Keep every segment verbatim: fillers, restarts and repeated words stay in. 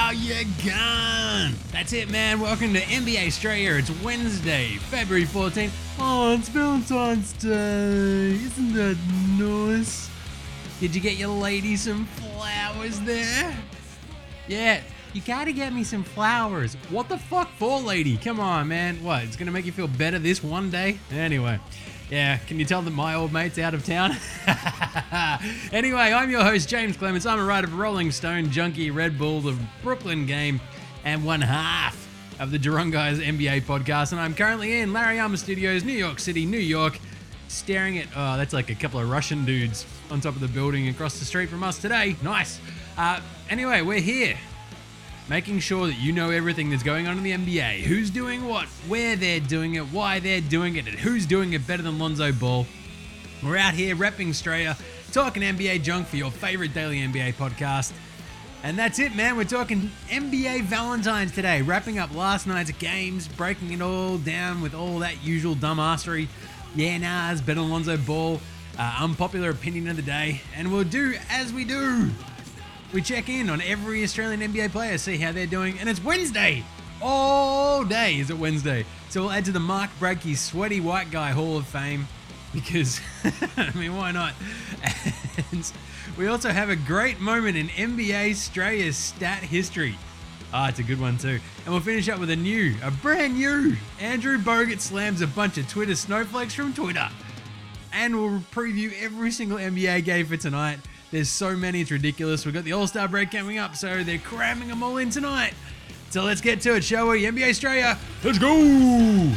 how you going? That's it, man. Welcome to N B A Australia. It's Wednesday, February fourteenth. Oh, it's Valentine's Day. Isn't that nice? Did you get your lady some flowers there? Yeah, you gotta get me some flowers. What the fuck for, lady? Come on, man. What, it's gonna make you feel better this one day? Anyway. Yeah, can you tell that my old mate's out of town? Anyway, I'm your host, James Clements. I'm a writer for Rolling Stone, Junkie, Red Bull, the Brooklyn Game, and one half of the Geelong Guys N B A podcast. And I'm currently in Larry Armour Studios, New York City, New York, staring at, oh, that's like a couple of Russian dudes on top of the building across the street from us today. Nice. Uh, anyway, we're here, making sure that you know everything that's going on in the N B A. Who's doing what, where they're doing it, why they're doing it, and who's doing it better than Lonzo Ball. We're out here repping Australia, talking N B A junk for your favorite daily N B A podcast. And that's it, man. We're talking N B A Valentine's today, wrapping up last night's games, breaking it all down with all that usual dumbassery. Yeah, nah, it's better than Lonzo Ball. Uh, unpopular opinion of the day. And we'll do as we do. We check in on every Australian N B A player, see how they're doing, and it's Wednesday! All day is it Wednesday. So we'll add to the Mark Bradkey Sweaty White Guy Hall of Fame, because, I mean, why not? And we also have a great moment in N B A Australia's stat history. Ah, oh, it's a good one too. And we'll finish up with a new, a brand new, Andrew Bogut slams a bunch of Twitter snowflakes from Twitter. And we'll preview every single N B A game for tonight. There's so many, it's ridiculous. We've got the All-Star break coming up, so they're cramming them all in tonight. So let's get to it, shall we? N B A Australia, let's go!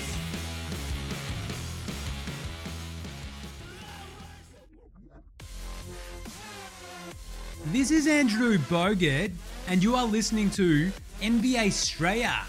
This is Andrew Bogut, and you are listening to N B A Australia.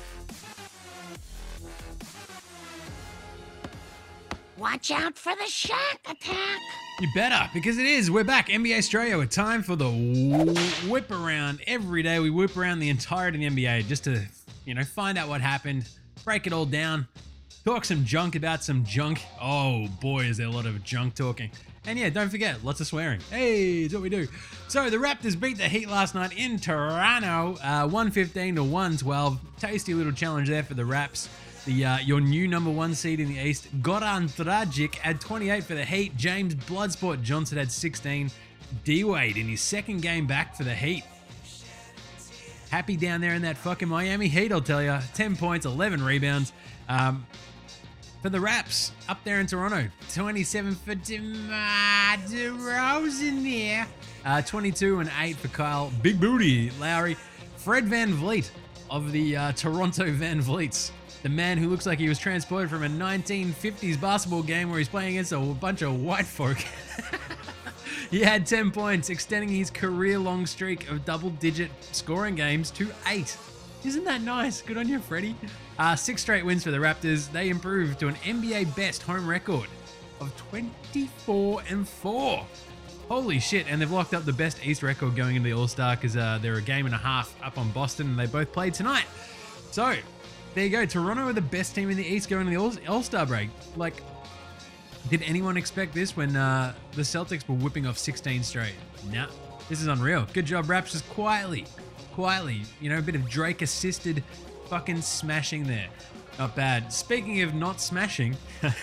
Watch out for the shark attack. You better, because it is. We're back. N B A Australia. It's time for the whip around. Every day we whip around the entirety of the N B A just to, you know, find out what happened, break it all down, talk some junk about some junk. Oh boy, is there a lot of junk talking. And yeah, don't forget, lots of swearing. Hey, it's what we do. So the Raptors beat the Heat last night in Toronto, uh, one fifteen to one twelve. Tasty little challenge there for the Raps. The uh, your new number one seed in the East, Goran Dragic, had twenty-eight for the Heat. James Bloodsport Johnson had sixteen. D-Wade in his second game back for the Heat. Happy down there in that fucking Miami Heat, I'll tell you. ten points, eleven rebounds. Um, for the Raps, up there in Toronto, twenty-seven for DeMar DeRozan there. Uh, twenty-two and eight for Kyle Big Booty Lowry. Fred Van Vliet of the uh, Toronto Van Vliets. The man who looks like he was transported from a nineteen fifties basketball game where he's playing against a bunch of white folk. He had ten points, extending his career-long streak of double-digit scoring games to eight. Isn't that nice? Good on you, Freddie. Uh, six straight wins for the Raptors. They improved to an N B A best home record of twenty-four and four. Holy shit, and they've locked up the best East record going into the All-Star because uh, they're a game and a half up on Boston, and they both played tonight. So, there you go. Toronto are the best team in the East going to the All-Star break. Like, did anyone expect this when uh, the Celtics were whipping off sixteen straight? Nah, this is unreal. Good job, Raps. Just quietly, quietly, you know, a bit of Drake-assisted fucking smashing there. Not bad. Speaking of not smashing,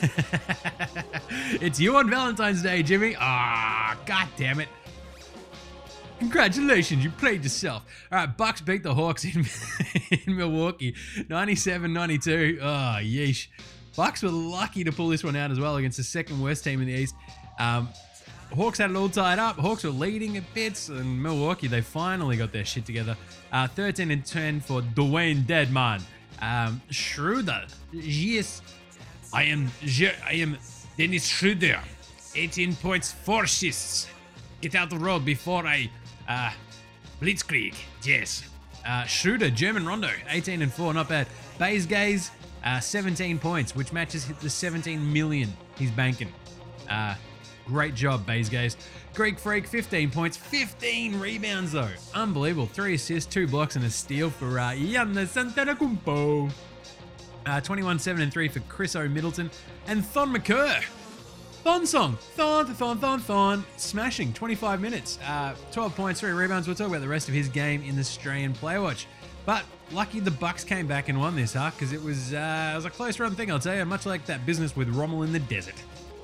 it's you on Valentine's Day, Jimmy. Ah, god damn it. Congratulations, you played yourself. All right, Bucks beat the Hawks in, in Milwaukee, ninety-seven ninety-two. Oh, yeesh. Bucks were lucky to pull this one out as well against the second worst team in the East. Um, Hawks had it all tied up. Hawks were leading at bits, and Milwaukee, they finally got their shit together. Uh, thirteen and ten for Dwayne Deadman. Um, Schroeder. Yes, I am, I am Dennis Schroeder. eighteen points, four assists. Get out the road before I... Uh, Blitzkrieg, yes. Uh, Schroeder, German Rondo, eighteen and four, not bad. Baze Gaze, uh, seventeen points, which matches the seventeen million he's banking. Uh, great job, Baze Gaze. Greek Freak, fifteen points, fifteen rebounds though. Unbelievable. Three assists, two blocks, and a steal for uh, Giannis Antetokounmpo. Uh, twenty-one, seven, and three for Chris O. Middleton. And Thon McCurr. Thon Song, Thon, Thon, Thon, Thon, smashing, twenty-five minutes, uh, twelve points, three rebounds. We'll talk about the rest of his game in the Australian Player Watch. But lucky the Bucks came back and won this, huh? Because it was uh, it was a close run thing, I'll tell you. Much like that business with Rommel in the desert.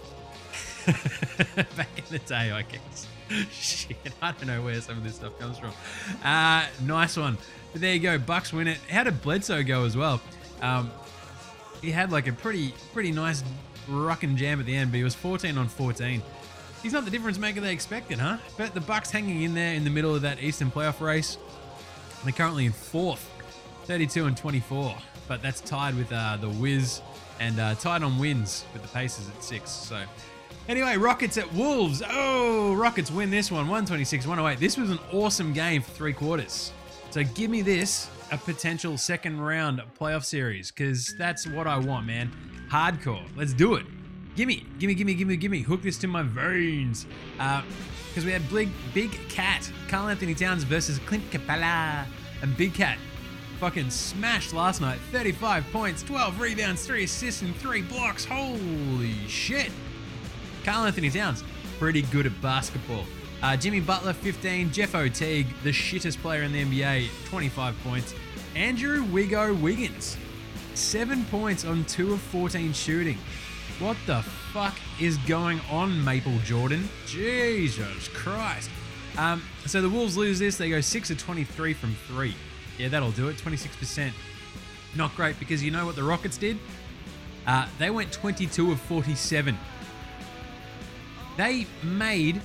Back in the day, I guess. Shit, I don't know where some of this stuff comes from. Uh, nice one. But there you go, Bucks win it. How did Bledsoe go as well? Um, he had like a pretty pretty nice ruckin' jam at the end, but he was fourteen on fourteen. He's not the difference maker they expected, huh? But the Bucks hanging in there in the middle of that Eastern playoff race. They're currently in fourth, thirty-two and twenty-four. But that's tied with uh, the Wiz and uh, tied on wins with the Pacers at six. So anyway, Rockets at Wolves. Oh, Rockets win this one, one twenty-six one oh eight. This was an awesome game for three quarters. So give me this, a potential second round playoff series, because that's what I want, man. Hardcore. Let's do it. Gimme, gimme, gimme, gimme, gimme. Hook this to my veins. Uh, because we had Big, Big Cat, Karl Anthony Towns versus Clint Capella. And Big Cat fucking smashed last night. thirty-five points, twelve rebounds, three assists, and three blocks. Holy shit. Karl Anthony Towns, pretty good at basketball. Uh, Jimmy Butler, fifteen. Jeff O'Teague, the shittest player in the N B A, twenty-five points. Andrew Wiggo Wiggins, seven points on two of fourteen shooting. What the fuck is going on, Maple Jordan? Jesus Christ. Um, so the Wolves lose this. They go six of twenty-three from three. Yeah, that'll do it. twenty-six percent. Not great, because you know what the Rockets did? Uh, they went twenty-two of forty-seven. They made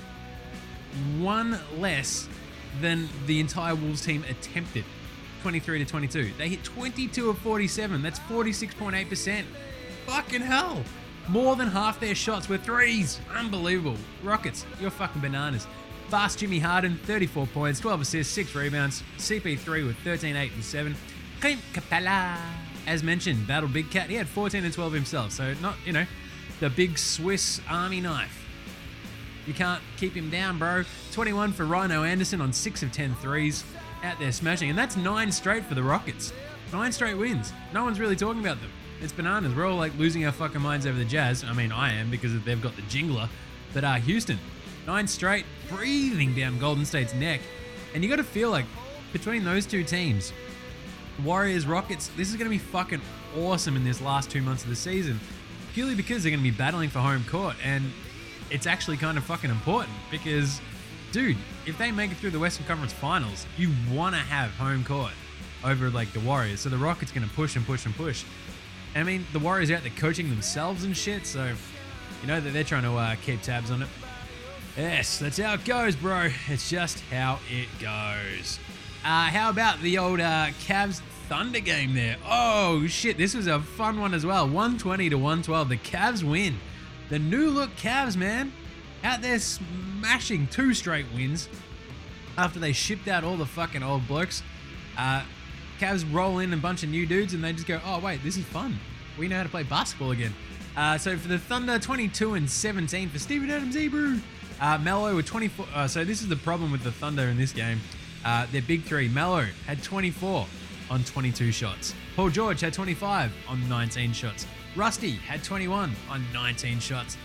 one less than the entire Wolves team attempted. twenty-three to twenty-two. They hit twenty-two of forty-seven. That's forty-six point eight percent. Fucking hell. More than half their shots were threes. Unbelievable. Rockets, you're fucking bananas. Fast Jimmy Harden, thirty-four points, twelve assists, six rebounds. C P three with thirteen, eight, and seven. Clint Capella, as mentioned, battled Big Cat. He had fourteen and twelve himself. So not, you know, the big Swiss Army knife. You can't keep him down, bro. twenty-one for Rhino Anderson on six of ten threes. Out there smashing. And that's nine straight for the Rockets. Nine straight wins. No one's really talking about them. It's bananas. We're all like losing our fucking minds over the Jazz. I mean, I am, because they've got the jingler. But uh, Houston, nine straight, breathing down Golden State's neck. And you got to feel like between those two teams, Warriors, Rockets, this is going to be fucking awesome in this last two months of the season. Purely because they're going to be battling for home court. And it's actually kind of fucking important because, dude, if they make it through the Western Conference Finals, you want to have home court over like the Warriors. So the Rockets going to push and push and push. I mean, the Warriors are out there coaching themselves and shit, so you know that they're trying to uh, keep tabs on it. Yes, that's how it goes, bro. It's just how it goes. Uh, how about the old uh, Cavs Thunder game there? Oh shit, this was a fun one as well. one twenty to one twelve. The Cavs win. The new look Cavs, man, out there smashing two straight wins after they shipped out all the fucking old blokes. Uh, Cavs roll in a bunch of new dudes and they just go, oh wait, this is fun. We know how to play basketball again. Uh, so for the Thunder, twenty-two and seventeen for Steven Adams Hebrew. Uh, Melo with twenty-four. Uh, so this is the problem with the Thunder in this game. Uh, their big three. Melo had twenty-four on twenty-two shots. Paul George had twenty-five on nineteen shots. Rusty had twenty-one on nineteen shots.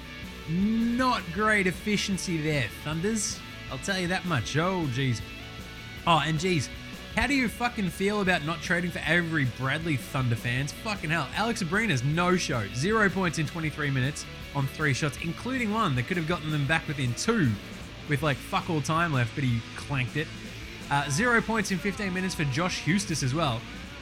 Not great efficiency there, Thunders. I'll tell you that much. Oh, geez. Oh, and geez. How do you fucking feel about not trading for Avery Bradley, Thunder fans? Fucking hell. Alex Abrines, no show. Zero points in twenty-three minutes on three shots, including one that could have gotten them back within two with like fuck all time left, but he clanked it. Uh, zero points in fifteen minutes for Josh Hustis as well.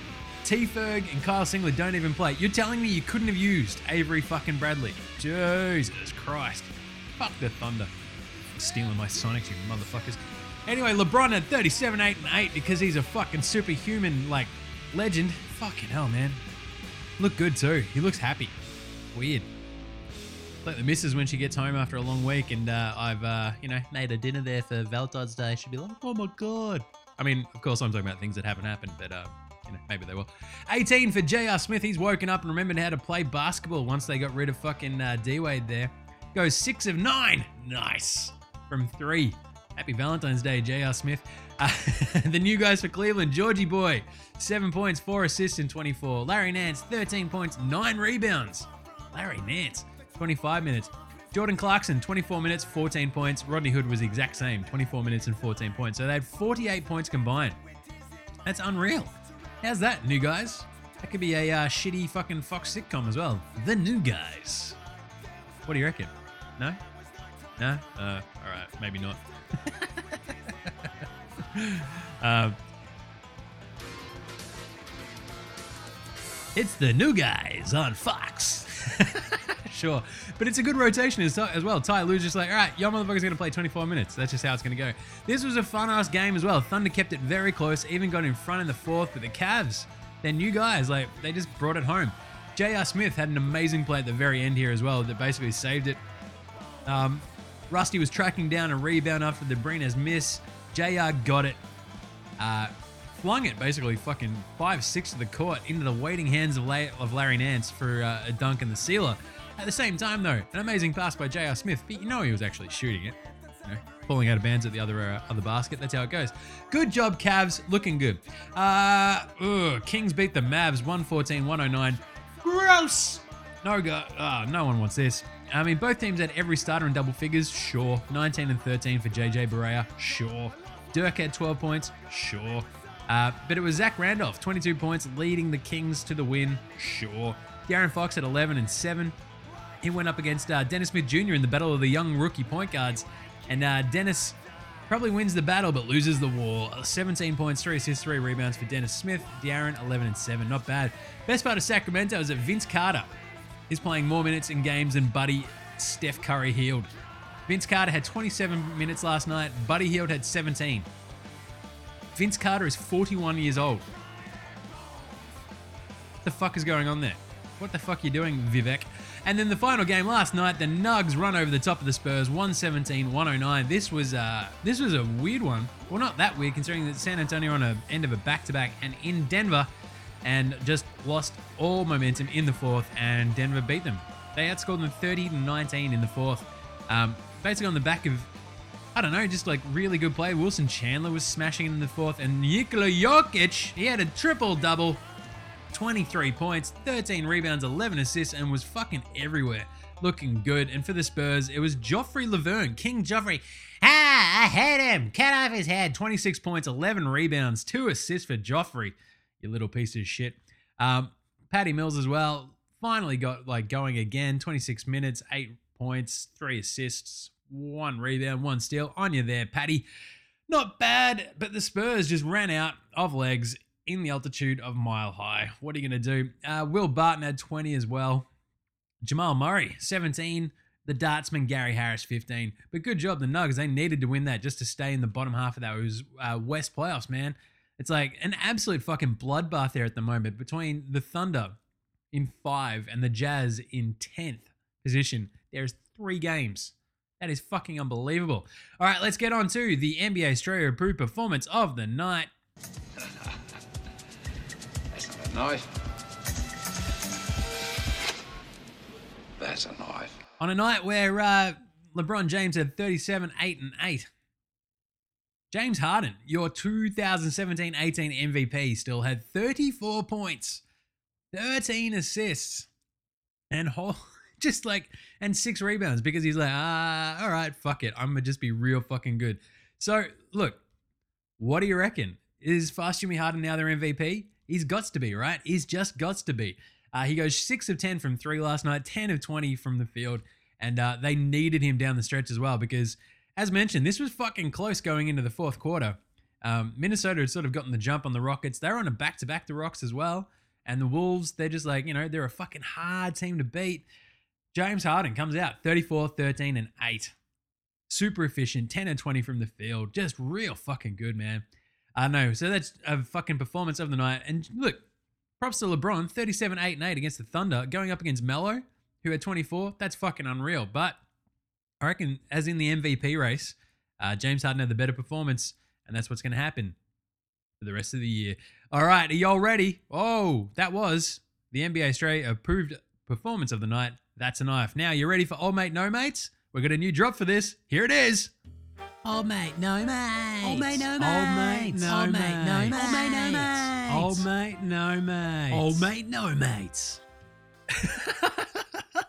T-Ferg and Kyle Singler don't even play. You're telling me you couldn't have used Avery fucking Bradley? Jesus Christ. Fuck the Thunder. Stealing my Sonics, you motherfuckers. Anyway, LeBron had thirty-seven, eight, and eight because he's a fucking superhuman, like, legend. Fucking hell, man. Look good, too. He looks happy. Weird. Like the missus when she gets home after a long week and uh, I've, uh, you know, made a dinner there for Valentine's Day. She'd be like, oh my God. I mean, of course, I'm talking about things that haven't happened, but, uh, you know, maybe they will. eighteen for J R Smith. He's woken up and remembered how to play basketball once they got rid of fucking uh, D-Wade there. Goes six of nine. Nice. From three. Happy Valentine's Day, J R Smith. Uh, the new guys for Cleveland, Georgie Boy, seven points, four assists in twenty-four. Larry Nance, thirteen points, nine rebounds. Larry Nance, twenty-five minutes. Jordan Clarkson, twenty-four minutes, fourteen points. Rodney Hood was the exact same, twenty-four minutes and fourteen points. So they had forty-eight points combined. That's unreal. How's that, New Guys? That could be a uh, shitty fucking Fox sitcom as well. The New Guys. What do you reckon? No? No? Uh, all right, maybe not. um, it's The New Guys on Fox. Sure. But it's a good rotation as, as well. Ty Lue's just like, all right, y'all motherfuckers going to play twenty-four minutes. That's just how it's going to go. This was a fun-ass game as well. Thunder kept it very close, even got in front in the fourth, but the Cavs, they're new guys. Like, they just brought it home. J R. Smith had an amazing play at the very end here as well that basically saved it. Um, Rusty was tracking down a rebound after the Brines miss. J R got it. Uh, flung it basically fucking five six to the court into the waiting hands of, La- of Larry Nance for uh, a dunk in the sealer. At the same time, though, an amazing pass by J R. Smith, but you know he was actually shooting it. You know, pulling out of bands at the other uh, other basket. That's how it goes. Good job, Cavs. Looking good. Uh, ugh, Kings beat the Mavs one fourteen one oh nine. Gross! No go. Oh, no one wants this. I mean, both teams had every starter in double figures. Sure. nineteen and thirteen for J J Barea. Sure. Dirk had twelve points. Sure. Uh, but it was Zach Randolph, twenty-two points, leading the Kings to the win. Sure. De'Aaron Fox had eleven and seven. He went up against uh, Dennis Smith Junior in the battle of the young rookie point guards. And uh, Dennis probably wins the battle but loses the war. seventeen points, three assists, three rebounds for Dennis Smith. De'Aaron, eleven and seven. Not bad. Best part of Sacramento is that Vince Carter is playing more minutes in games than Buddy Steph Curry Hield. Vince Carter had twenty-seven minutes last night. Buddy Hield had seventeen. Vince Carter is forty-one years old. What the fuck is going on there? What the fuck are you doing, Vivek? And then the final game last night, the Nugs run over the top of the Spurs, one seventeen one oh nine. This was uh, this was a weird one. Well, not that weird, considering that San Antonio on the end of a back-to-back and in Denver, and just lost all momentum in the fourth, and Denver beat them. They outscored them thirty to nineteen in the fourth. Um, basically on the back of, I don't know, just like really good play. Wilson Chandler was smashing in the fourth, and Nikola Jokic, he had a triple-double. twenty-three points, thirteen rebounds, eleven assists, and was fucking everywhere. Looking good. And for the Spurs, it was Joffrey Laverne, King Joffrey. Ah, I hate him. Cut off his head. twenty-six points, eleven rebounds, two assists for Joffrey. You little piece of shit. Um, Patty Mills as well. Finally got like going again. twenty-six minutes, eight points, three assists, one rebound, one steal. On you there, Patty. Not bad, but the Spurs just ran out of legs in the altitude of Mile High. What are you going to do? Uh, Will Barton had twenty as well. Jamal Murray, seventeen. The Dartsman, Gary Harris, fifteen. But good job, the Nuggets. They needed to win that just to stay in the bottom half of that. It was uh, West playoffs, man. It's like an absolute fucking bloodbath there at the moment between the Thunder in five and the Jazz in tenth position. There's three games. That is fucking unbelievable. All right, let's get on to the N B A Australia approved performance of the night. Knife. That's a knife. On a night where uh, LeBron James had thirty-seven, eight, and eight. James Harden, your two thousand seventeen eighteen M V P, still had thirty-four points, thirteen assists, and whole, just like, and six rebounds because he's like, ah, all right, fuck it. I'm going to just be real fucking good. So, look, what do you reckon? Is Fast Jimmy Harden now their M V P? He's got to be, right? He's just got to be. Uh, he goes six of ten from three last night, ten of twenty from the field, and uh, they needed him down the stretch as well because, as mentioned, this was fucking close going into the fourth quarter. Um, Minnesota had sort of gotten the jump on the Rockets. They were on a back-to-back the Rocks as well, and the Wolves, they're just like, you know, they're a fucking hard team to beat. James Harden comes out thirty-four, thirteen, and eight. Super efficient, ten and twenty from the field. Just real fucking good, man. I know. So that's a fucking performance of the night. And look, props to LeBron, thirty-seven, eight, and eight against the Thunder, going up against Melo, who had twenty-four. That's fucking unreal. But I reckon, as in the M V P race, uh, James Harden had the better performance, and that's what's going to happen for the rest of the year. All right, are y'all ready? Oh, that was the N B A Australia approved performance of the night. That's a knife. Now, you ready for Old Mate No Mates? We've got a new drop for this. Here it is. Old mate, no mate. Old mate, no Old mate, mates. no Old mate, no mates. mates. Old mate, no mates. Old mate, no mates. Old mate, no mates.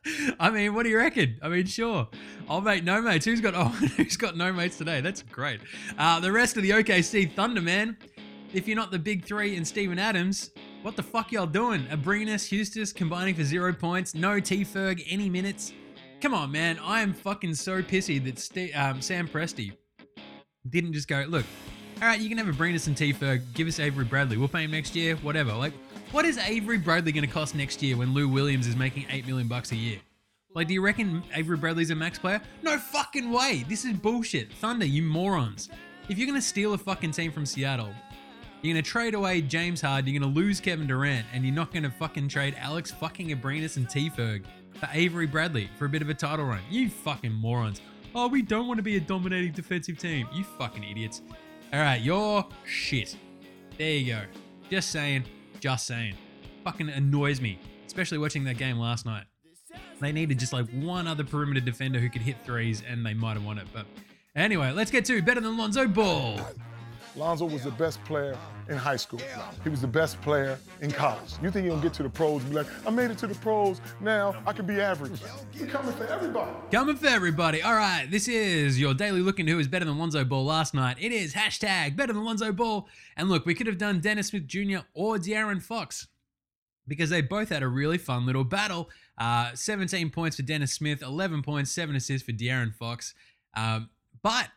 I mean, what do you reckon? I mean, sure. Oh, mate, no mates. Who's got oh, who's got no mates today? That's great. Uh, the rest of the O K C Thunder, man. If you're not the big three and Steven Adams, what the fuck y'all doing? Abrinas, Hustis combining for zero points. No T-Ferg, any minutes. Come on, man. I am fucking so pissy that St- um, Sam Presti didn't just go, look, all right, you can have Abrinas and T-Ferg. Give us Avery Bradley. We'll pay him next year, whatever. Like, what is Avery Bradley going to cost next year when Lou Williams is making eight million bucks a year? Like, do you reckon Avery Bradley's a max player? No fucking way. This is bullshit. Thunder, you morons. If you're going to steal a fucking team from Seattle, you're going to trade away James Harden, you're going to lose Kevin Durant, and you're not going to fucking trade Alex fucking Abrinas and T-Ferg for Avery Bradley for a bit of a title run. You fucking morons. Oh, we don't want to be a dominating defensive team. You fucking idiots. All right, you're shit. There you go. Just saying. Just saying. Fucking annoys me, especially watching that game last night. They needed just like one other perimeter defender who could hit threes, and they might have won it. But anyway, let's get to better than Lonzo Ball. Lonzo was the best player in high school. He was the best player in college. You think he'll get to the pros and be like, I made it to the pros, now I can be average. He's coming for everybody. Coming for everybody. All right, this is your daily look into who is better than Lonzo Ball last night. It is hashtag better than Lonzo Ball. And look, we could have done Dennis Smith Junior or De'Aaron Fox because they both had a really fun little battle. Uh, seventeen points for Dennis Smith, eleven points, seven assists for De'Aaron Fox. Um, but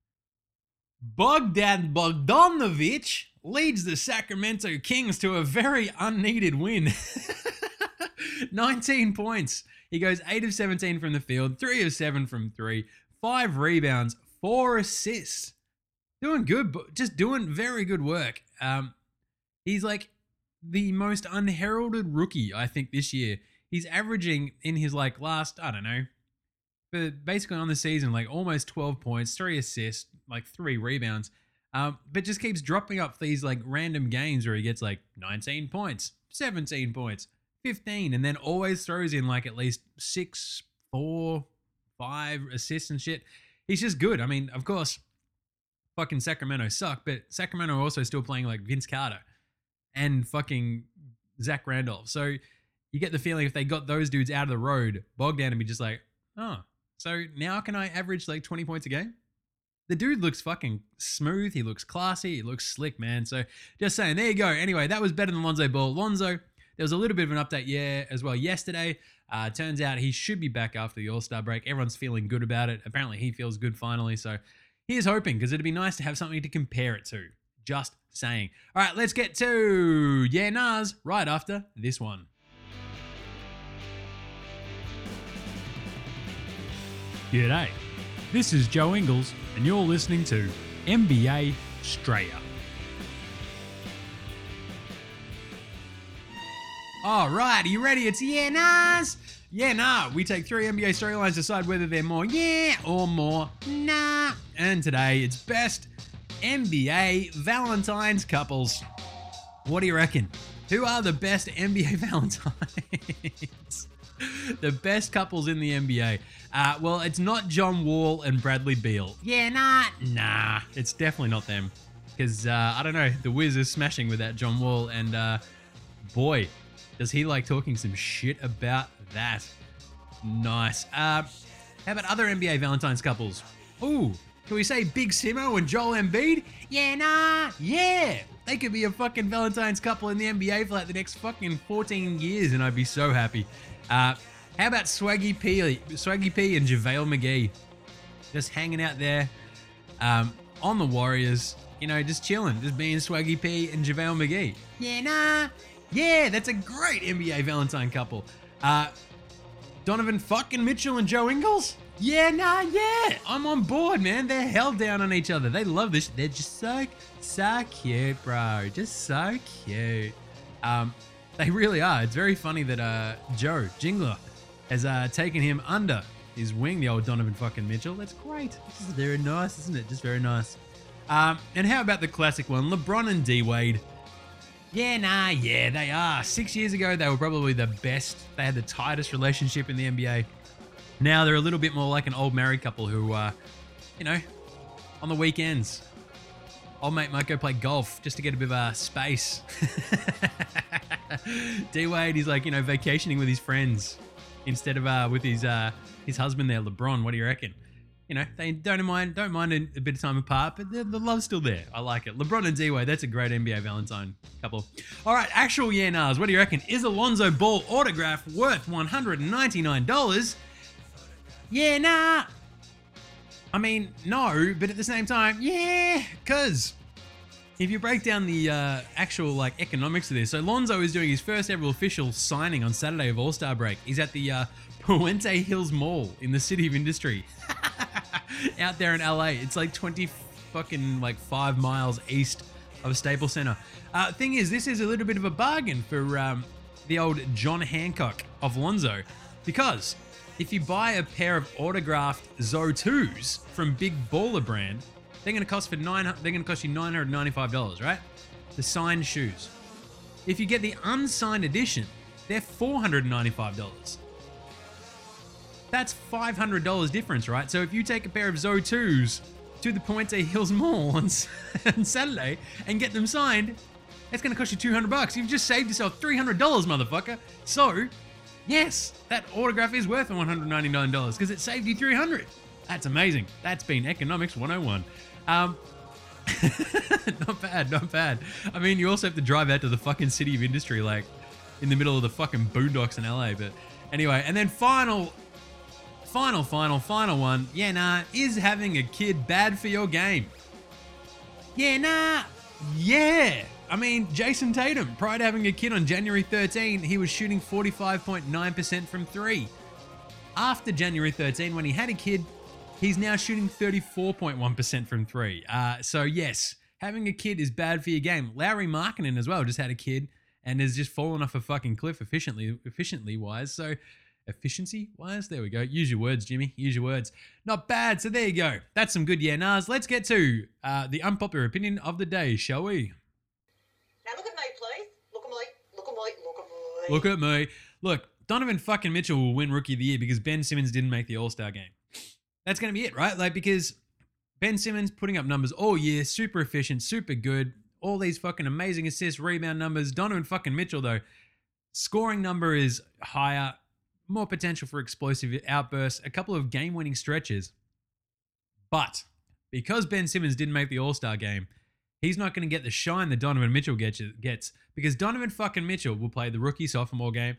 Bogdan Bogdanovic leads the Sacramento Kings to a very unneeded win. nineteen points. He goes eight of seventeen from the field, three of seven from three, five rebounds, four assists. Doing good, but just doing very good work. Um, he's like the most unheralded rookie, I think, this year. He's averaging in his like last, I don't know, but basically on the season, like almost twelve points, three assists, like three rebounds, um, but just keeps dropping up these like random games where he gets like nineteen points, seventeen points, fifteen, and then always throws in like at least six, four, five assists and shit. He's just good. I mean, of course, fucking Sacramento suck, but Sacramento are also still playing like Vince Carter and fucking Zach Randolph. So you get the feeling if they got those dudes out of the road, Bogdan would be just like, oh, so now can I average like twenty points a game? The dude looks fucking smooth. He looks classy. He looks slick, man. So just saying, there you go. Anyway, that was better than Lonzo Ball. Lonzo, there was a little bit of an update, yeah, as well yesterday. Uh, turns out he should be back after the All-Star break. Everyone's feeling good about it. Apparently he feels good finally. So here's hoping, because it'd be nice to have something to compare it to. Just saying. All right, let's get to Yeah Nahs right after this one. G'day, this is Joe Ingles, and you're listening to N B A Straight Up. All right, are you ready? It's Yeah Nahs. Yeah Nah. We take three N B A storylines, decide whether they're more yeah or more nah. And today it's best N B A Valentine's couples. What do you reckon? Who are the best N B A Valentines? The best couples in the N B A. Uh, well, it's not John Wall and Bradley Beal. Yeah, nah, nah. It's definitely not them. Because, uh, I don't know, the Wiz is smashing with that John Wall. And, uh, boy, does he like talking some shit about that. Nice. Uh, how about other N B A Valentine's couples? Ooh, can we say Big Simo and Joel Embiid? Yeah, nah, yeah. They could be a fucking Valentine's couple in the N B A for like the next fucking fourteen years, and I'd be so happy. Uh, how about Swaggy P, Swaggy P and JaVale McGee? Just hanging out there um, on the Warriors, you know, just chilling, just being Swaggy P and JaVale McGee. Yeah, nah. Yeah, that's a great N B A Valentine couple. Uh, Donovan fucking Mitchell and Joe Ingles? Yeah, nah, yeah. I'm on board, man. They're hell down on each other. They love this. They're just so, so cute, bro. Just so cute. Um, they really are. It's very funny that uh, Joe Jingler has uh, taken him under his wing, the old Donovan fucking Mitchell. That's great. This is very nice, isn't it? Just very nice. Um, and how about the classic one, LeBron and D-Wade? Yeah, nah, yeah, they are. Six years ago, they were probably the best. They had the tightest relationship in the N B A. Now they're a little bit more like an old married couple who, uh, you know, on the weekends, old mate might go play golf just to get a bit of uh, space. D-Wade, he's like, you know, vacationing with his friends. instead of uh, with his uh, his husband there, LeBron. What do you reckon? You know, they don't mind don't mind a, a bit of time apart, but the, the love's still there. I like it. LeBron and Z-Way, that's a great N B A Valentine couple. All right, actual yeah nahs. What do you reckon? Is Alonzo Ball autograph worth one hundred ninety-nine dollars? Yeah, nah. I mean, no, but at the same time, yeah, because if you break down the uh, actual like economics of this, so Lonzo is doing his first ever official signing on Saturday of All-Star break. He's at the uh, Puente Hills Mall in the City of Industry. Out there in L A. It's like twenty fucking like five miles east of Staples Center. Uh, thing is, this is a little bit of a bargain for um, the old John Hancock of Lonzo, because if you buy a pair of autographed Zo twos from Big Baller Brand, they're going to cost for nine. They're going to cost you nine hundred ninety-five dollars, right? The signed shoes. If you get the unsigned edition, they're four hundred ninety-five dollars. That's five hundred dollars difference, right? So if you take a pair of Zo twos to the Puente Hills Mall on, on Saturday and get them signed, it's going to cost you two hundred bucks. You've just saved yourself three hundred dollars, motherfucker. So, yes, that autograph is worth one hundred ninety-nine dollars because it saved you three hundred dollars. That's amazing. That's been Economics one oh one. Um, not bad, not bad. I mean, you also have to drive out to the fucking City of Industry, like in the middle of the fucking boondocks in L A. But anyway, and then final... Final, final, final one. Yeah, nah. Is having a kid bad for your game? Yeah, nah. Yeah. I mean, Jason Tatum, prior to having a kid on January thirteenth, he was shooting forty-five point nine percent from three. After January thirteenth, when he had a kid, he's now shooting thirty-four point one percent from three. Uh, so yes, having a kid is bad for your game. Larry Markkinen as well just had a kid and has just fallen off a fucking cliff efficiently, efficiently wise. So efficiency wise, there we go. Use your words, Jimmy. Use your words. Not bad. So there you go. That's some good yeah nahs. Let's get to uh, the unpopular opinion of the day, shall we? Now look at me, please. Look at me. Look at me. Look at me. Look at me. Look, Donovan fucking Mitchell will win Rookie of the Year because Ben Simmons didn't make the All-Star game. That's going to be it, right? Like, because Ben Simmons putting up numbers all year, super efficient, super good, all these fucking amazing assists, rebound numbers. Donovan fucking Mitchell, though, scoring number is higher, more potential for explosive outbursts, a couple of game-winning stretches. But because Ben Simmons didn't make the All-Star game, he's not going to get the shine that Donovan Mitchell gets, gets because Donovan fucking Mitchell will play the rookie sophomore game,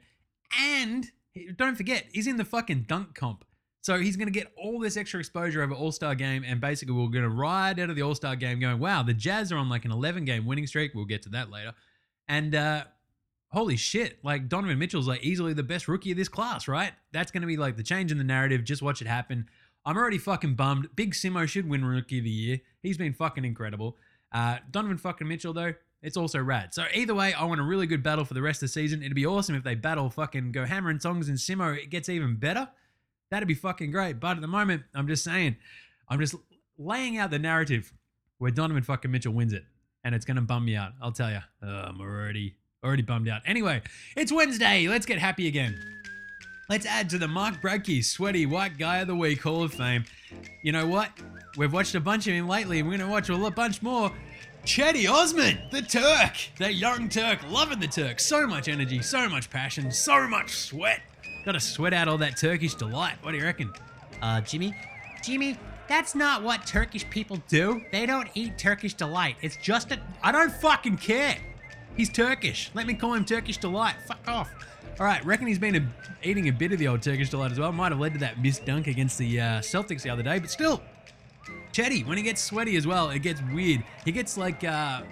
and don't forget, he's in the fucking dunk comp. So he's going to get all this extra exposure over All-Star game, and basically we're going to ride out of the All-Star game going, wow, the Jazz are on like an eleven-game winning streak. We'll get to that later. And, uh, holy shit, like Donovan Mitchell's like easily the best rookie of this class, right? That's going to be like the change in the narrative. Just watch it happen. I'm already fucking bummed. Big Simo should win Rookie of the Year. He's been fucking incredible. Uh, Donovan fucking Mitchell, though, it's also rad. So either way, I want a really good battle for the rest of the season. It'd be awesome if they battle fucking go Hammer and Tongs and Simo. It gets even better. That'd be fucking great. But at the moment, I'm just saying, I'm just laying out the narrative where Donovan fucking Mitchell wins it. And it's going to bum me out. I'll tell you. Oh, I'm already... Already bummed out. Anyway, it's Wednesday. Let's get happy again. Let's add to the Mark Bradkey Sweaty White Guy of the Week Hall of Fame. You know what? We've watched a bunch of him lately. We're going to watch a bunch more. Cedi Osman, the Turk. The young Turk. Loving the Turk. So much energy, so much passion, so much sweat. Got to sweat out all that Turkish delight. What do you reckon? Uh, Jimmy? Jimmy, that's not what Turkish people do. They don't eat Turkish delight. It's just a... I don't fucking care. He's Turkish. Let me call him Turkish Delight. Fuck off. All right, reckon he's been a, eating a bit of the old Turkish Delight as well. Might have led to that missed dunk against the uh, Celtics the other day, but still. Cedi, when he gets sweaty as well, it gets weird. He gets like uh,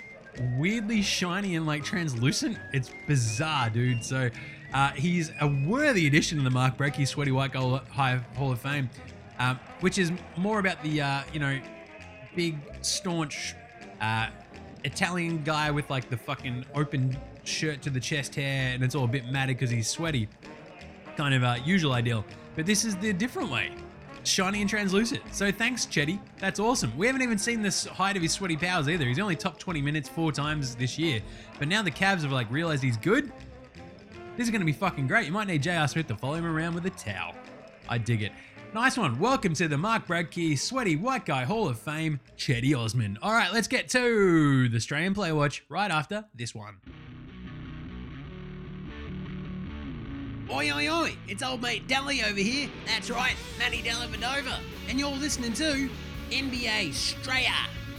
weirdly shiny and like translucent. It's bizarre, dude. So uh, he's a worthy addition to the Mark Bradkey Sweaty White Goal High Hall of Fame, um, which is more about the, uh, you know, big, staunch... Uh, Italian guy with like the fucking open shirt to the chest hair and it's all a bit matted because he's sweaty. Kind of uh, usual ideal. But this is the different way. Shiny and translucent. So thanks, Cedi. That's awesome. We haven't even seen this height of his sweaty powers either. He's only top twenty minutes four times this year. But now the Cavs have like realized he's good. This is going to be fucking great. You might need J R Smith to follow him around with a towel. I dig it. Nice one. Welcome to the Mark Bradkey Sweaty White Guy Hall of Fame, Cedi Osman. All right, let's get to the Australian Player Watch right after this one. Oi, oi, oi, it's old mate Deli over here. That's right, Matty Dellavedova. And you're listening to N B A Australia.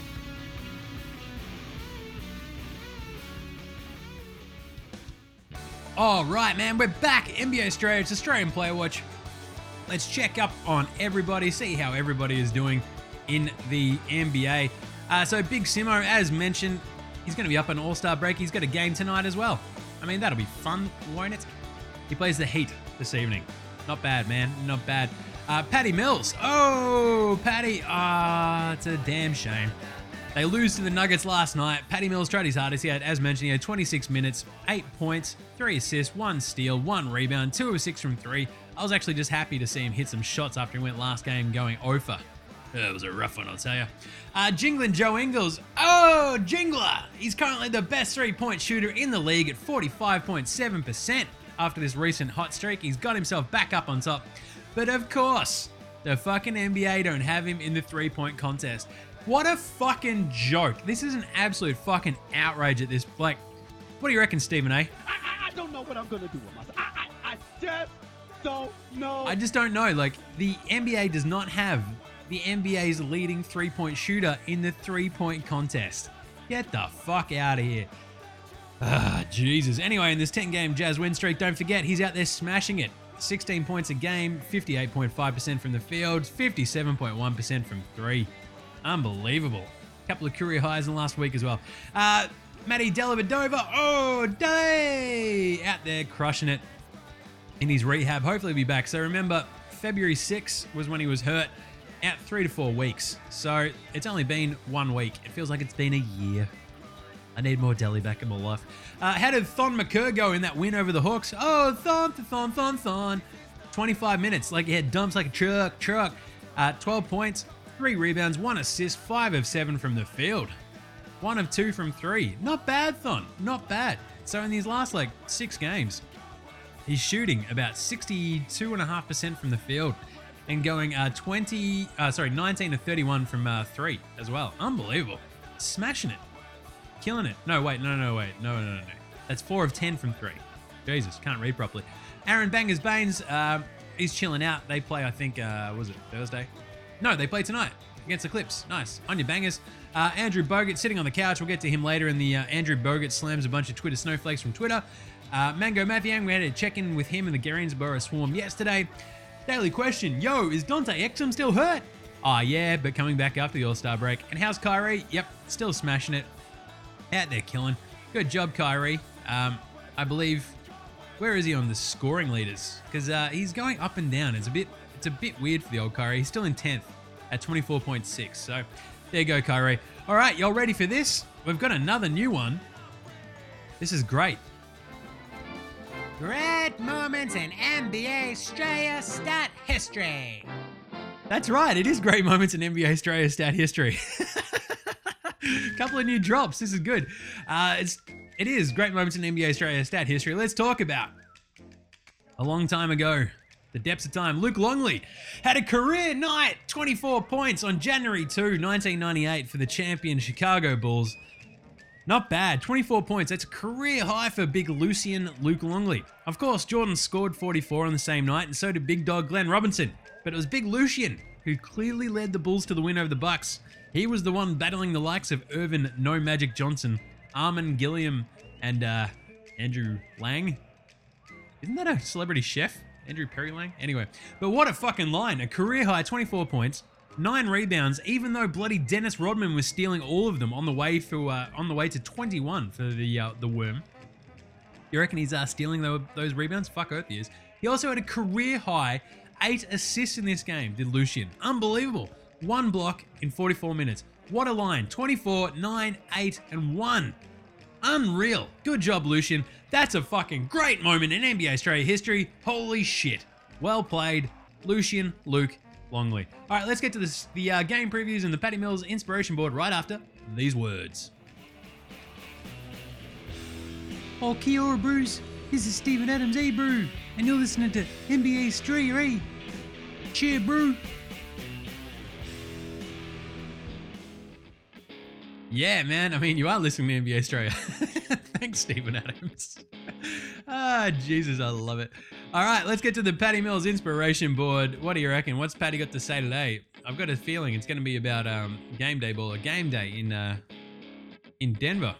All right, man, we're back. N B A Australia, it's Australian Player Watch. Let's check up on everybody, see how everybody is doing in the N B A. Uh, so Big Simo, as mentioned, he's going to be up on All-Star break. He's got a game tonight as well. I mean, that'll be fun, won't it? He plays the Heat this evening. Not bad, man. Not bad. Uh, Patty Mills. Oh, Patty. Ah, oh, it's a damn shame. They lose to the Nuggets last night. Patty Mills tried his hardest. He had, as mentioned, he had twenty-six minutes, eight points, three assists, one steal, one rebound, two of six from three. I was actually just happy to see him hit some shots after he went last game going over. It was a rough one, I'll tell you. Uh, Jingling Joe Ingles. Oh, Jingler. He's currently the best three-point shooter in the league at forty-five point seven percent. After this recent hot streak, he's got himself back up on top. But of course, the fucking N B A don't have him in the three-point contest. What a fucking joke. This is an absolute fucking outrage at this. Like, what do you reckon, Stephen A? I, I, I don't know what I'm going to do with myself. I, I, I just don't know. I just don't know. Like, the N B A does not have the N B A's leading three-point shooter in the three-point contest. Get the fuck out of here. Ah, Jesus. Anyway, in this ten-game Jazz win streak, don't forget, he's out there smashing it. sixteen points a game, fifty-eight point five percent from the field, fifty-seven point one percent from three. Unbelievable. Couple of career highs in the last week as well. Uh, Matty Dellavedova, oh, day! Out there crushing it in his rehab. Hopefully he'll be back. So remember, February sixth was when he was hurt. Out three to four weeks. So it's only been one week. It feels like it's been a year. I need more Delhi back in my life. Uh, how did Thon McCurr go in that win over the Hawks? Oh, Thon, Thon, Thon, Thon. twenty-five minutes. Like he had dumps like a truck, truck. Uh, twelve points, three rebounds, one assist, five of seven from the field. One of two from three. Not bad, Thon. Not bad. So in these last like six games, he's shooting about sixty-two point five percent from the field and going uh, twenty, uh, sorry, nineteen to thirty-one from uh, three as well. Unbelievable. Smashing it. Killing it. No, wait, no, no, wait. No, no, no, no. That's four of ten from three. Jesus, can't read properly. Aaron Bangers Baines, uh, he's chilling out. They play, I think, uh, was it Thursday? No, they play tonight against the Clips. Nice. On your bangers. Uh, Andrew Bogut sitting on the couch. We'll get to him later in the uh, Andrew Bogut slams a bunch of Twitter snowflakes from Twitter. Uh, Mango Mathiang, we had a check-in with him in the Garinsborough Swarm yesterday. Daily question. Yo, is Dante Exum still hurt? Oh, yeah, but coming back after the All-Star break. And how's Kyrie? Yep, still smashing it. Out there killing. Good job, Kyrie. Um, I believe, where is he on the scoring leaders? Because uh, he's going up and down. It's a bit it's a bit weird for the old Kyrie. He's still in tenth at twenty-four point six. So there you go, Kyrie. All right, y'all ready for this? We've got another new one. This is great. Great moments in N B A Australia stat history. That's right. It is great moments in N B A Australia stat history. Couple of new drops. This is good. Uh, it's it is great moments in N B A Australia stat history. Let's talk about a long time ago, the depths of time. Luke Longley had a career night, twenty-four points on January second, nineteen ninety-eight for the champion Chicago Bulls. Not bad. twenty-four points. That's a career high for big Lucian Luke Longley. Of course, Jordan scored forty-four on the same night, and so did big dog Glenn Robinson. But it was big Lucian who clearly led the Bulls to the win over the Bucks. He was the one battling the likes of Irvin No Magic Johnson, Armin Gilliam, and uh, Andrew Lang. Isn't that a celebrity chef? Andrew Perry Lang? Anyway, but what a fucking line. A career high twenty-four points, nine rebounds, even though bloody Dennis Rodman was stealing all of them on the way for uh, on the way to twenty-one for the uh, the Worm. You reckon he's uh, stealing the, those rebounds? Fuck earth he is. He also had a career high eight assists in this game, did Lucian. Unbelievable. One block in forty-four minutes. What a line. twenty-four, nine, eight, and one. Unreal. Good job, Lucian. That's a fucking great moment in N B A Australia history. Holy shit. Well played, Lucian Luke Longley. All right, let's get to this, the uh, game previews and the Patty Mills inspiration board right after these words. Oh, kia ora, Bruce. This is Stephen Adams, hey, bro. And you're listening to N B A Australia, eh? Cheer, bro. Yeah, man. I mean, you are listening to N B A Australia. Thanks, Stephen Adams. Ah, Jesus, I love it. All right, let's get to the Patty Mills inspiration board. What do you reckon? What's Patty got to say today? I've got a feeling it's going to be about um, game day ball, a game day in uh, in Denver.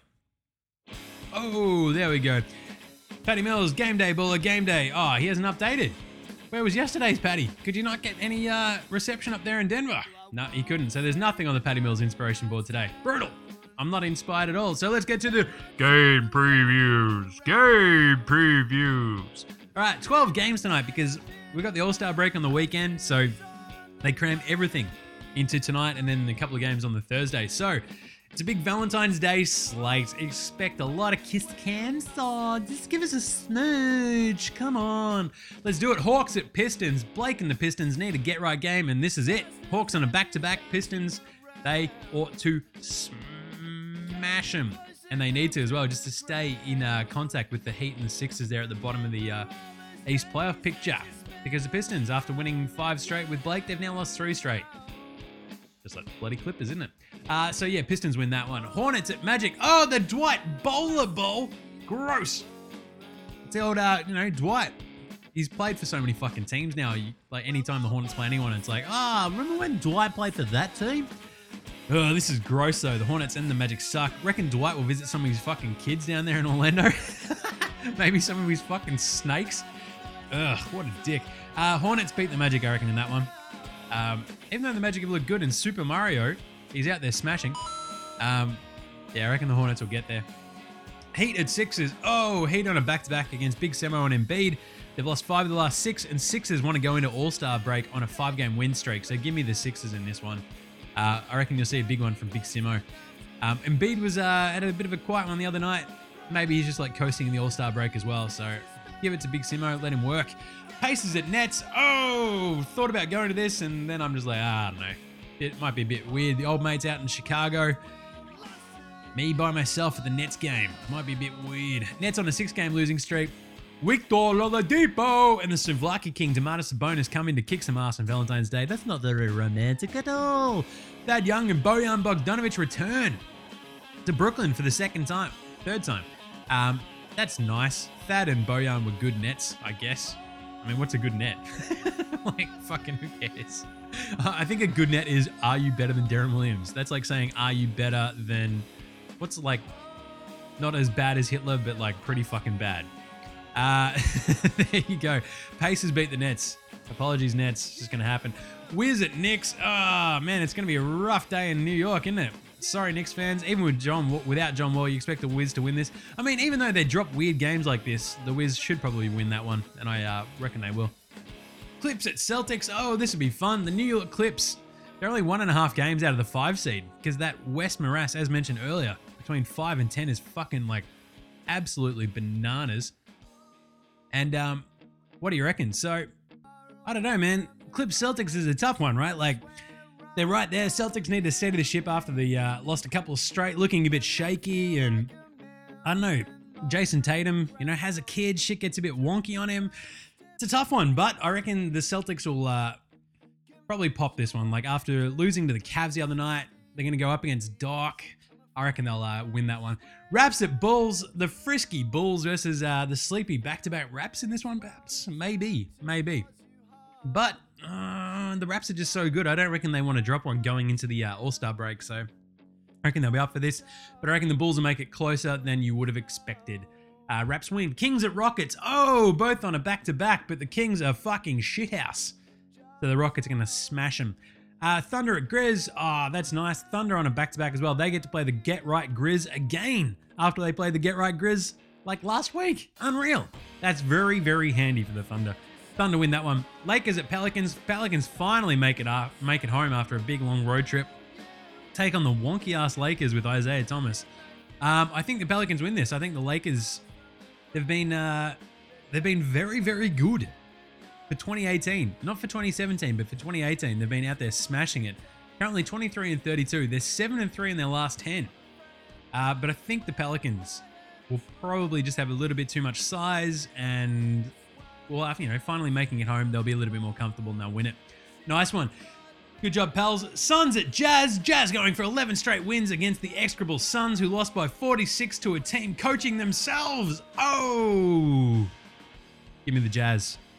Oh, there we go. Patty Mills, game day ball, a game day. Oh, he hasn't updated. Where was yesterday's Patty? Could you not get any uh, reception up there in Denver? No, he couldn't. So there's nothing on the Patty Mills inspiration board today. Brutal. I'm not inspired at all. So let's get to the game previews. Game previews. All right, twelve games tonight because we got the All-Star break on the weekend. So they cram everything into tonight and then a couple of games on the Thursday. So it's a big Valentine's Day slate. Expect a lot of kiss cams. Oh, just give us a smooch. Come on. Let's do it. Hawks at Pistons. Blake and the Pistons need a get-right game, and this is it. Hawks on a back-to-back. Pistons, they ought to smash them. And they need to as well, just to stay in uh, contact with the Heat and the Sixers there at the bottom of the uh, East playoff picture. Because the Pistons, after winning five straight with Blake, they've now lost three straight. Just like the bloody Clippers, isn't it? Uh, so yeah, Pistons win that one. Hornets at Magic. Oh, the Dwight Bowler Bowl. Gross. It's the old, uh, you know, Dwight. He's played for so many fucking teams now. You, like anytime the Hornets play anyone, it's like, ah, oh, remember when Dwight played for that team? Oh, this is gross though. The Hornets and the Magic suck. Reckon Dwight will visit some of his fucking kids down there in Orlando. Maybe some of his fucking snakes. Ugh, what a dick. Uh, Hornets beat the Magic, I reckon, in that one. Um, even though the Magic have looked good in Super Mario, he's out there smashing. Um, yeah, I reckon the Hornets will get there. Heat at Sixers. Oh, Heat on a back-to-back against Big Semo and Embiid. They've lost five of the last six, and Sixers want to go into All-Star break on a five-game win streak. So give me the Sixers in this one. Uh, I reckon you'll see a big one from Big Semo. Um, Embiid was uh, had a bit of a quiet one the other night. Maybe he's just like coasting in the All-Star break as well. So give it to Big Semo. Let him work. Pacers at Nets. Oh, thought about going to this, and then I'm just like, ah, I don't know. It might be a bit weird. The old mate's out in Chicago. Me by myself at the Nets game. Might be a bit weird. Nets on a six-game losing streak. Victor Oladipo and the Souvlaki King, Domantas Sabonis, come in to kick some ass on Valentine's Day. That's not very romantic at all. Thad Young and Bojan Bogdanovic return to Brooklyn for the second time. Third time. Um, that's nice. Thad and Bojan were good nets, I guess. I mean, what's a good net? Like, fucking who cares? Uh, I think a good net is, are you better than Darren Williams? That's like saying, are you better than, what's like, not as bad as Hitler, but like pretty fucking bad. Uh, there you go. Pacers beat the Nets. Apologies, Nets. It's just going to happen. Wiz at Knicks. Oh, man, it's going to be a rough day in New York, isn't it? Sorry, Knicks fans. Even with John, without John Wall, you expect the Wiz to win this. I mean, even though they drop weird games like this, the Wiz should probably win that one, and I uh, reckon they will. Clips at Celtics. Oh, this would be fun. The New York Clips. They're only one and a half games out of the five seed because that West morass, as mentioned earlier, between five and ten is fucking like absolutely bananas. And um, what do you reckon? So, I don't know, man. Clips Celtics is a tough one, right? Like, they're right there. Celtics need to steady the ship after they uh, lost a couple straight, looking a bit shaky. And I don't know, Jason Tatum, you know, has a kid. Shit gets a bit wonky on him. It's a tough one, but I reckon the Celtics will uh, probably pop this one. Like, after losing to the Cavs the other night, they're going to go up against Doc. I reckon they'll uh, win that one. Raps at Bulls. The frisky Bulls versus uh, the sleepy back-to-back Raps in this one, perhaps? Maybe. Maybe. But uh, the Raps are just so good. I don't reckon they want to drop one going into the uh, All-Star break. So I reckon they'll be up for this. But I reckon the Bulls will make it closer than you would have expected. Uh, Raps win. Kings at Rockets. Oh, both on a back-to-back. But the Kings are fucking shithouse. So the Rockets are going to smash them. Uh, Thunder at Grizz. Ah, oh, that's nice. Thunder on a back-to-back as well. They get to play the Get Right Grizz again after they played the Get Right Grizz like last week. Unreal. That's very, very handy for the Thunder. Thunder win that one. Lakers at Pelicans. Pelicans finally make it up, make it home after a big long road trip. Take on the wonky-ass Lakers with Isaiah Thomas. Um, I think the Pelicans win this. I think the Lakers, they've been uh, they've been very, very good. For twenty eighteen, not for twenty seventeen, but for twenty eighteen, they've been out there smashing it. Currently twenty-three and thirty-two. They're seven and three in their last ten. Uh, but I think the Pelicans will probably just have a little bit too much size, and well, after, you know, finally making it home, they'll be a little bit more comfortable and they'll win it. Nice one. Good job, pals. Suns at Jazz. Jazz going for eleven straight wins against the execrable Suns, who lost by forty-six to a team coaching themselves. Oh, give me the Jazz.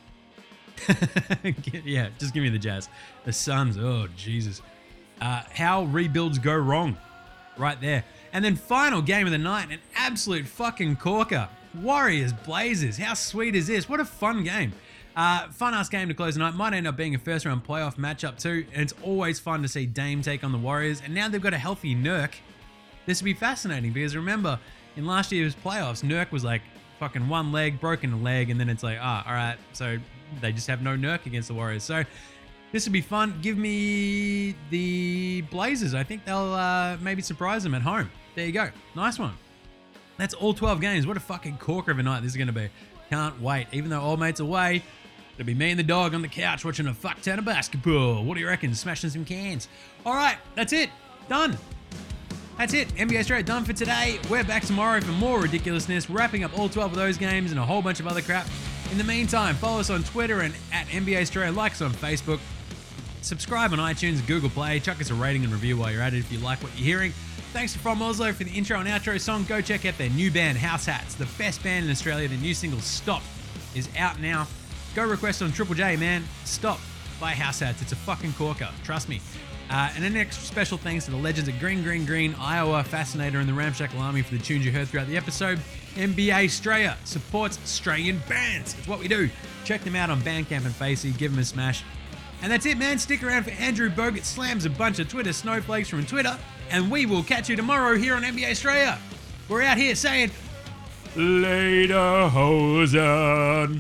Yeah, just give me the Jazz. The Suns, oh, Jesus. Uh, how rebuilds go wrong. Right there. And then final game of the night, an absolute fucking corker. Warriors, Blazers. How sweet is this? What a fun game. Uh, fun-ass game to close the night. Might end up being a first-round playoff matchup too. And it's always fun to see Dame take on the Warriors. And now they've got a healthy Nurk. This will be fascinating because remember, in last year's playoffs, Nurk was like fucking one leg, broken leg, and then it's like, ah, all right. So they just have no Nurk against the Warriors. So this will be fun. Give me the Blazers. I think they'll uh, maybe surprise them at home. There you go. Nice one. That's all twelve games. What a fucking corker of a night this is going to be. Can't wait. Even though old mate's away, it'll be me and the dog on the couch watching a fuck ton of basketball. What do you reckon? Smashing some cans. All right, that's it. Done. That's it. N B A Australia done for today. We're back tomorrow for more ridiculousness, wrapping up all twelve of those games and a whole bunch of other crap. In the meantime, follow us on Twitter and at N B A Australia. Like us on Facebook. Subscribe on iTunes, Google Play. Chuck us a rating and review while you're at it if you like what you're hearing. Thanks to From Oslo for the intro and outro song. Go check out their new band, House Hats, the best band in Australia. The new single, Stop, is out now. Go request on Triple J, man. Stop by House Hats. It's a fucking corker. Trust me. Uh, and an extra special thanks to the legends at Green Green Green, Iowa, Fascinator, and the Ramshackle Army for the tunes you heard throughout the episode. N B A Australia supports Australian bands. It's what we do. Check them out on Bandcamp and Facey. Give them a smash. And that's it, man. Stick around for Andrew Bogut slams a bunch of Twitter snowflakes from Twitter. And we will catch you tomorrow here on N B A Australia. We're out here saying, later, Hosen.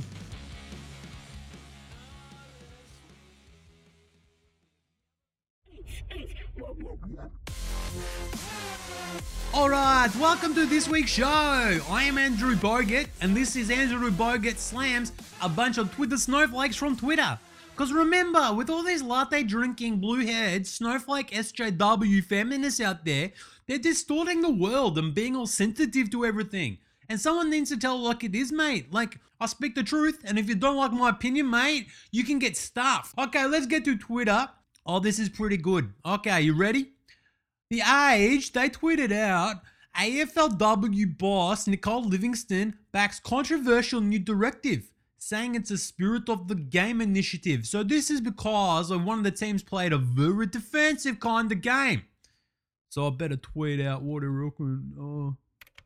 Alright, welcome to this week's show. I am Andrew Bogut, and this is Andrew Bogut slams a bunch of Twitter snowflakes from Twitter. Because remember, with all these latte drinking, blue haired, snowflake S J W feminists out there, they're distorting the world and being all sensitive to everything. And someone needs to tell like it is, mate. Like, I speak the truth, and if you don't like my opinion, mate, you can get stuffed. Okay, let's get to Twitter. Oh, this is pretty good. Okay, you ready? The Age, they tweeted out, A F L W boss Nicole Livingston backs controversial new directive, saying it's a spirit of the game initiative. So this is because one of the teams played a very defensive kind of game. So I better tweet out what I reckon. Oh.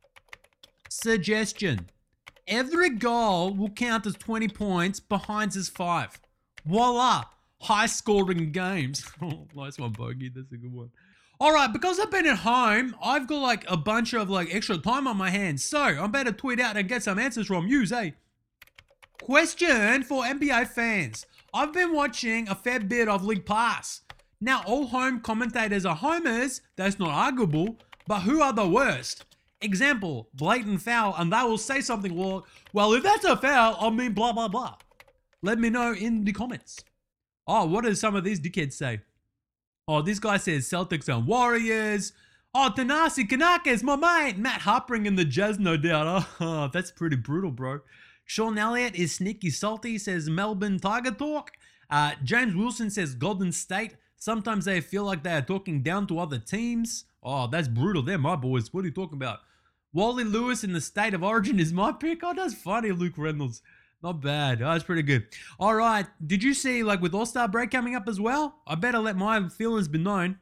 Suggestion. Every goal will count as twenty points, behinds as five. Voila. High scoring games. Oh, nice one, Bogey. That's a good one. All right, because I've been at home, I've got like a bunch of like extra time on my hands. So I better tweet out and get some answers from you, eh? Question for N B A fans. I've been watching a fair bit of League Pass. Now, all home commentators are homers. That's not arguable. But who are the worst? Example, blatant foul, and they will say something like, well, if that's a foul, I mean blah, blah, blah. Let me know in the comments. Oh, what do some of these dickheads say? Oh, this guy says Celtics and Warriors. Oh, Tanasi Kanaka is my mate. Matt Harpering in the Jazz, no doubt. Oh, that's pretty brutal, bro. Sean Elliott is sneaky salty, says Melbourne Tiger Talk. Uh, James Wilson says Golden State. Sometimes they feel like they are talking down to other teams. Oh, that's brutal. They're my boys. What are you talking about? Wally Lewis in the State of Origin is my pick. Oh, that's funny, Luke Reynolds. Not bad. Oh, that's pretty good. All right. Did you see, like, with All-Star break coming up as well? I better let my feelings be known.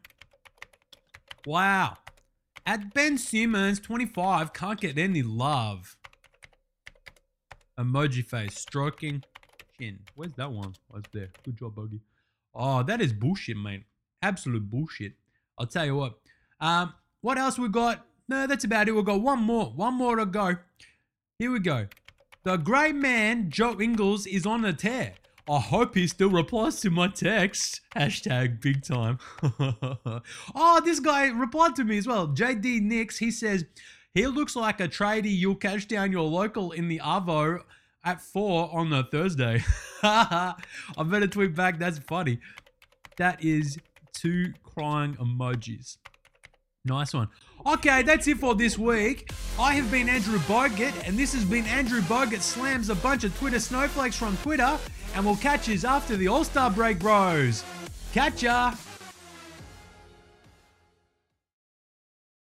Wow. At Ben Simmons, twenty-five, can't get any love. Emoji face, stroking chin. Where's that one? Oh, it's there. Good job, Bogey. Oh, that is bullshit, mate. Absolute bullshit. I'll tell you what. Um, what else we got? No, that's about it. We've got one more. One more to go. Here we go. The great man, Joe Ingles, is on a tear. I hope he still replies to my text. Hashtag big time. Oh, this guy replied to me as well. J D Nix, he says, he looks like a tradie you'll catch down your local in the Arvo at four on a Thursday. I better tweet back. That's funny. That is two crying emojis. Nice one. Okay, that's it for this week. I have been Andrew Bogut, and this has been Andrew Bogut slams a bunch of Twitter snowflakes from Twitter, and we'll catch yous after the All-Star break, bros. Catch ya!